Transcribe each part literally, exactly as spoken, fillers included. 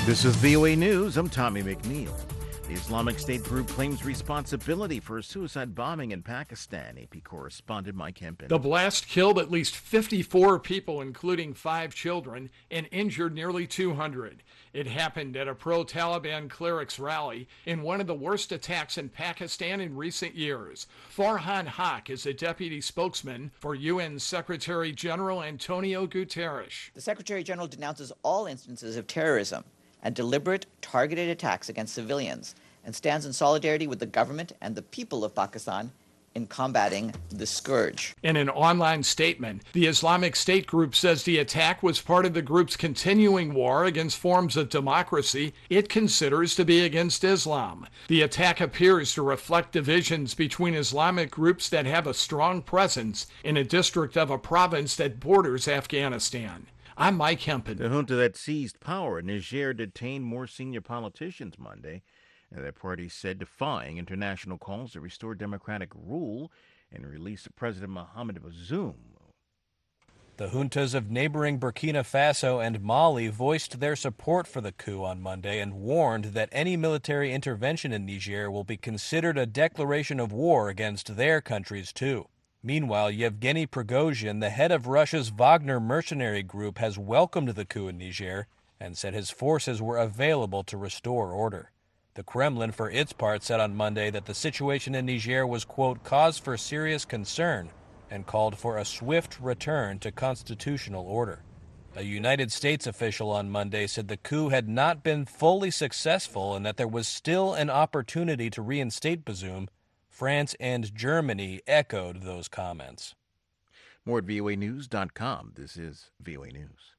This is V O A News. I'm Tommy McNeil. The Islamic State group claims responsibility for a suicide bombing in Pakistan. A P correspondent Mike Hempen. The blast killed at least fifty-four people, including five children, and injured nearly two hundred. It happened at a pro-Taliban clerics rally in one of the worst attacks in Pakistan in recent years. Farhan Haq is a deputy spokesman for U N Secretary General Antonio Guterres. The Secretary General denounces all instances of terrorism and deliberate, targeted attacks against civilians, and stands in solidarity with the government and the people of Pakistan in combating the scourge. In an online statement, the Islamic State group says the attack was part of the group's continuing war against forms of democracy it considers to be against Islam. The attack appears to reflect divisions between Islamic groups that have a strong presence in a district of a province that borders Afghanistan. I'm Mike Hempen. The junta that seized power in Niger detained more senior politicians Monday. Their party said defying international calls to restore democratic rule and release President Mohamed Bazoum. The juntas of neighboring Burkina Faso and Mali voiced their support for the coup on Monday and warned that any military intervention in Niger will be considered a declaration of war against their countries too. Meanwhile, Yevgeny Prigozhin, the head of Russia's Wagner mercenary group, has welcomed the coup in Niger and said his forces were available to restore order. The Kremlin, for its part, said on Monday that the situation in Niger was, quote, cause for serious concern and called for a swift return to constitutional order. A United States official on Monday said the coup had not been fully successful and that there was still an opportunity to reinstate Bazoum. France and Germany echoed those comments. More at V O A news dot com. This is V O A News.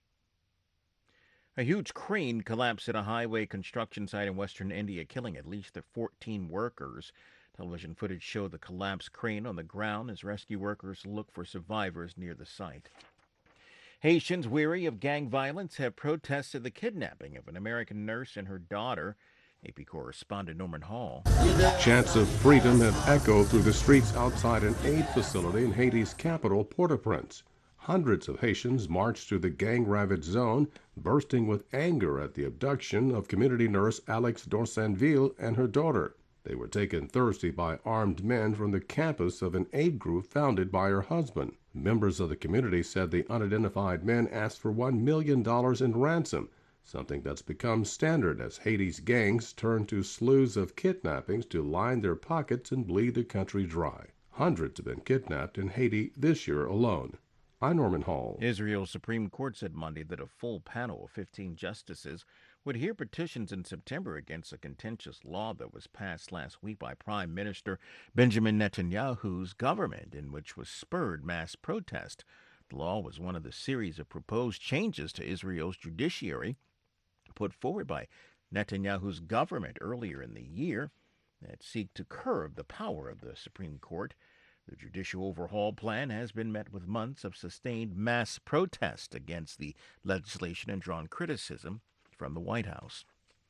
A huge crane collapsed at a highway construction site in western India, killing at least fourteen workers. Television footage showed the collapsed crane on the ground as rescue workers look for survivors near the site. Haitians, weary of gang violence, have protested the kidnapping of an American nurse and her daughter. A P correspondent Norman Hall. Chants of freedom have echoed through the streets outside an aid facility in Haiti's capital, Port-au-Prince. Hundreds of Haitians marched through the gang-ravaged zone, bursting with anger at the abduction of community nurse Alex Dorsainville and her daughter. They were taken Thursday by armed men from the campus of an aid group founded by her husband. Members of the community said the unidentified men asked for one million dollars in ransom, something that's become standard as Haiti's gangs turn to slews of kidnappings to line their pockets and bleed the country dry. Hundreds have been kidnapped in Haiti this year alone. I'm Norman Hall. Israel's Supreme Court said Monday that a full panel of fifteen justices would hear petitions in September against a contentious law that was passed last week by Prime Minister Benjamin Netanyahu's government, in which was spurred mass protest. The law was one of the series of proposed changes to Israel's judiciary put forward by Netanyahu's government earlier in the year that seek to curb the power of the Supreme Court. The judicial overhaul plan has been met with months of sustained mass protest against the legislation and drawn criticism from the White House.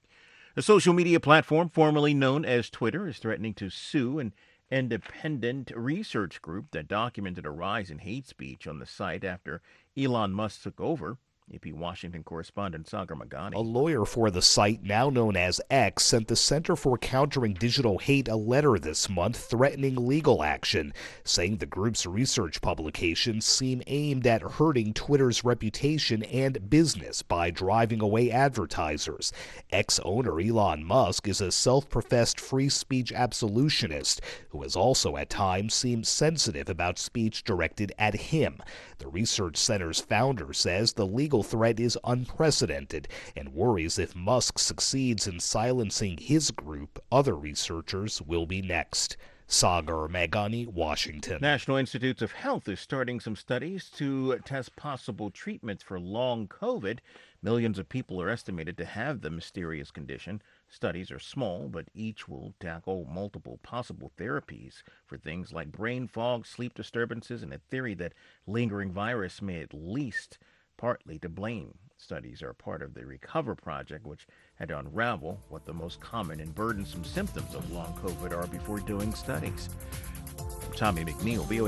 A social media platform formerly known as Twitter is threatening to sue an independent research group that documented a rise in hate speech on the site after Elon Musk took over. A P Washington correspondent Sagar Magani. A lawyer for the site, now known as X, sent the Center for Countering Digital Hate a letter this month threatening legal action, saying the group's research publications seem aimed at hurting Twitter's reputation and business by driving away advertisers. X owner Elon Musk is a self-professed free speech absolutionist who has also at times seemed sensitive about speech directed at him. The research center's founder says the legal threat is unprecedented and worries if Musk succeeds in silencing his group, other researchers will be next. Sagar Magani, Washington. National Institutes of Health is starting some studies to test possible treatments for long COVID. Millions of people are estimated to have the mysterious condition. Studies are small, but each will tackle multiple possible therapies for things like brain fog, sleep disturbances, and a theory that lingering virus may at least partly to blame. Studies are part of the RECOVER project, which had to unravel what the most common and burdensome symptoms of long COVID are before doing studies. Tommy McNeil, V O A